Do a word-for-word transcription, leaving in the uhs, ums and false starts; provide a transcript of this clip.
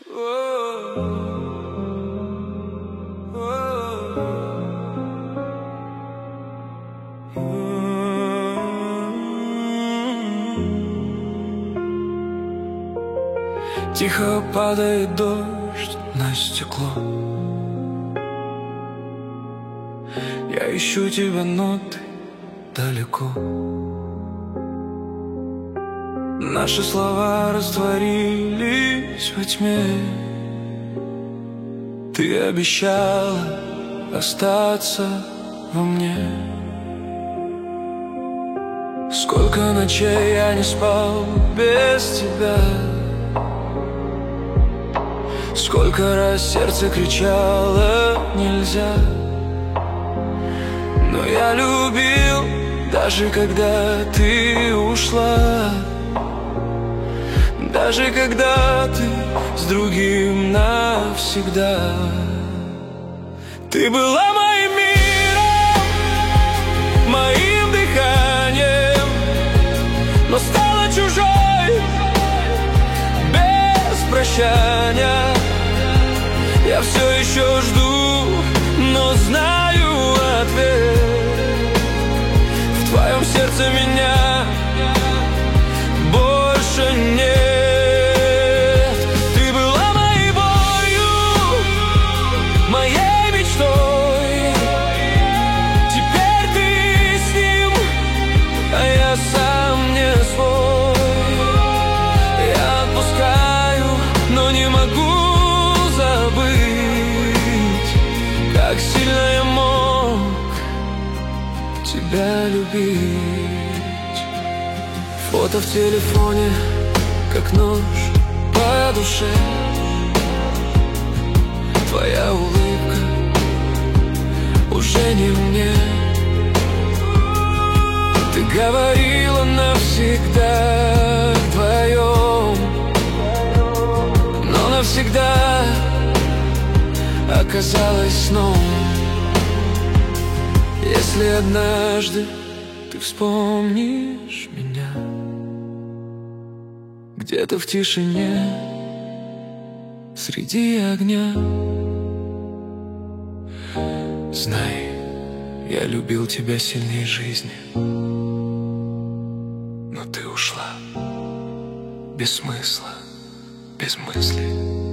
Тихо падает дождь на стекло. Я ищу тебя, но ты далеко. Наши слова растворились во тьме. Ты обещала остаться во мне. Сколько ночей я не спал без тебя. Сколько раз сердце кричало нельзя. Но я любил, даже когда ты ушла. Даже когда ты с другим навсегда. Ты была моим миром, моим дыханием, но стала чужой без прощания. Я все еще жду, но знаю ответ. В твоем сердце меня больше нет. Ты была моей болью, моей мечтой. Теперь ты с ним, а я сам не свой. Я отпускаю, но не могу забыть, как сильно я мог тебя любить. Фото в телефоне, как нож по душе. Твоя улыбка уже не мне. Ты говорила навсегда вдвоем, но навсегда оказалось сном. Если однажды ты вспомнишь меня где-то в тишине среди огня, знай, я любил тебя сильнее жизни. Но ты ушла без смысла, без мысли.